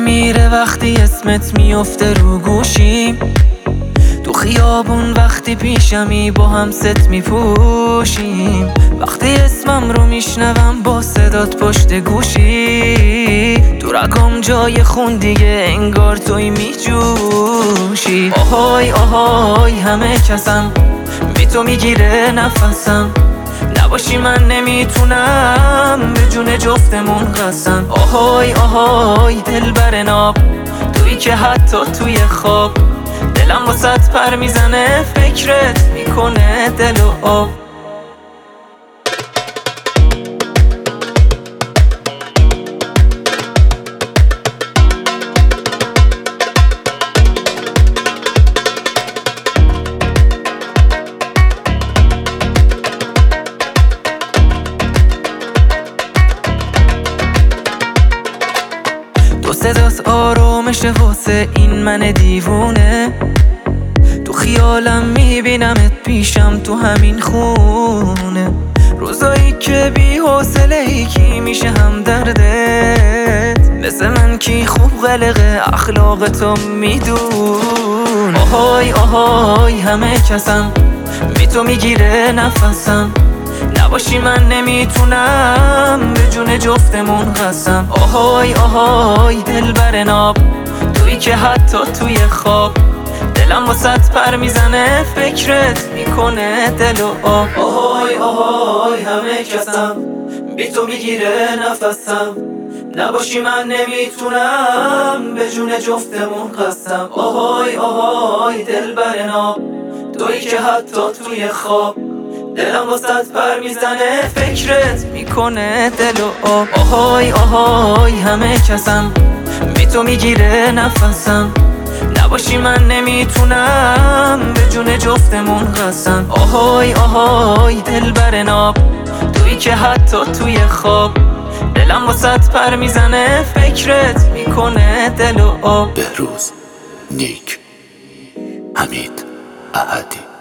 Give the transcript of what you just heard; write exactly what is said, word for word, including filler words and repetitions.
میره وقتی اسمت میفته رو گوشیم، تو خیابون وقتی پیشمی با هم ست میپوشیم، وقتی اسمم رو میشنوم با صدات پشت گوشی، تو رگام جای خون دیگه انگار توی میجوشی. آهای آهای همه کسم بی تو میگیره نفسم، نباشی من نمیتونم به جون جفتمون قسم. آهای آهای دلبر ناب، تویی که حتی توی خواب دلم واسط پر میزنه، فکرت میکنه دل و آب. تو صدات آرامش واسه این من دیوونه، تو خیالم میبینمت پیشم تو همین خونه، روزایی که بی حوصله ای کی میشه هم دردت، مثل من کی خوب غلقه اخلاق تو میدون. آهای آهای همه کسم بی تو میگیره نفسم، نباشی من نمیتونم به جون جفتمون قسم. آهای آهای دلبر ناب، تویی که حتی توی خواب دلم واسط پر میزنه، فکرت میکنه دل و آب. آهای آهای همه کسم بی تو میگیره نفسم، نباشی من نمیتونم به جون جفتمون قسم. آهای آهای دلبر ناب، تویی که حتی توی خواب دلم واسط پر میزنه، فکرت میکنه دل و آب. آهای آهای همه کسم بی تو میگیره نفسم، نباشی من نمیتونم به جون جفتمون قسم. آهای آهای دلبر ناب، تویی که حتی توی خواب دلم واسط پر میزنه، فکرت میکنه دل و آب. بهروز نیک، حمید احدی.